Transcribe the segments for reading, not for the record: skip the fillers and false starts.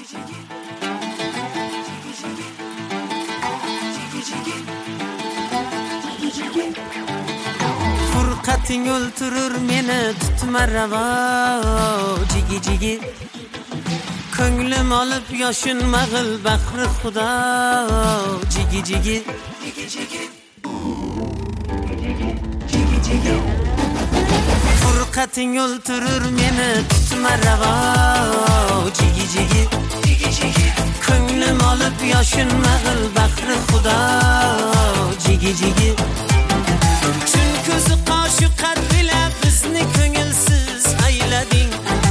Furqating o'ltirur meni tutma ravo jigi jigi ko'nglim olib yoshin mag'il bahri xudo jigi jigi Furqating o'ltirur meni tutma ravo jigi jigi ko'nglim olib yoshin mag'il bahri xudo jigi jigi ko'zi qoshi qad bila bizni ko'ngilsiz aylading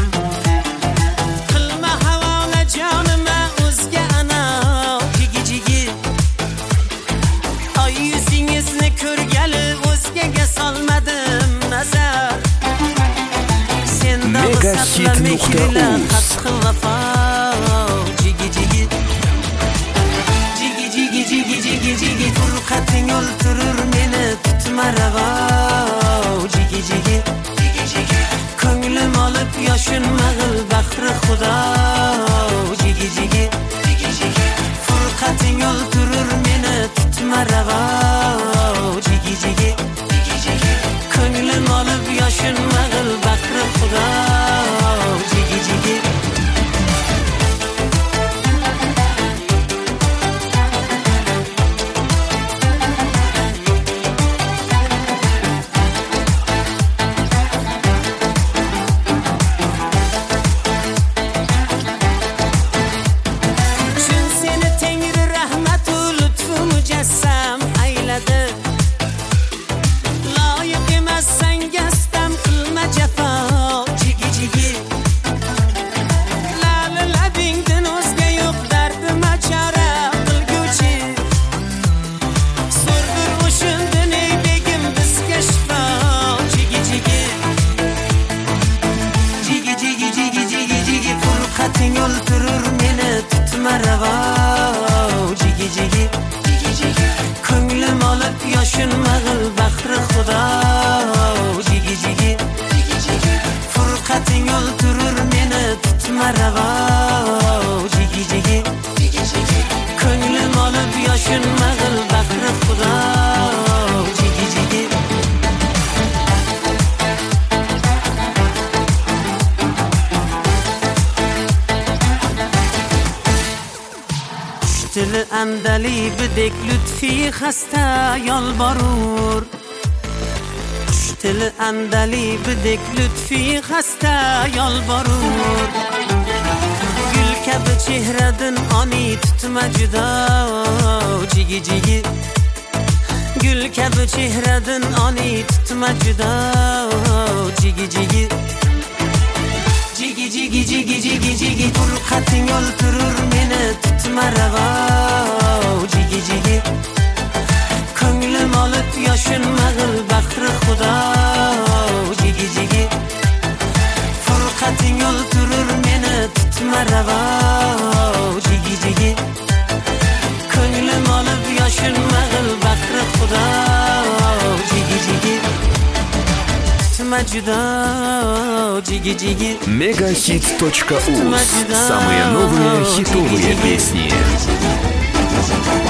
qilma havola jonima o'zga ana jigi jigi ay yuzingizni ko'rgali o'zgaga solmadim nazar senda saqlamikla qatqi vafo jigi jigi jigi jigi jigi jigi jigi furqating o'ltirur meni tutma ravo jigi jigi ko'nglim olib yoshin mag'il bahri xudo jigi jigi furqating o'ltirur meni tutma ravo jigi jigi ko'nglim olib yoshin mag'il bahri xudo jigi jigi Furqating o'ltirur meni tutma ravo jigi jigi ko'nglim olib yoshin mag'il bahri xudo jigi jigi Furqating o'ltirur meni tutma ravo jigi jigi ko'nglim olib yoshin mag'il bahri xudo jigi jigi Dili andali bidek lütfi xasta yolborur Dili andali bidek lütfi xasta yolborur Gül kabi chehradin oni tutma judo jigi jigi Gül kabi chehradin oni tutma judo jigi jigi Jigi jigi jigi jigi jigi furqating o'ltirur meni tutma ravo jigi jigi ko'nglim olib yoshin mag'il bahri xudo jigi jigi furqating o'ltirur meni tutma ravo jigi jigi ko'nglim olib yoshin mag'il bahri xudo jigi jigi Megahit.uz. Самые новые хитовые песни.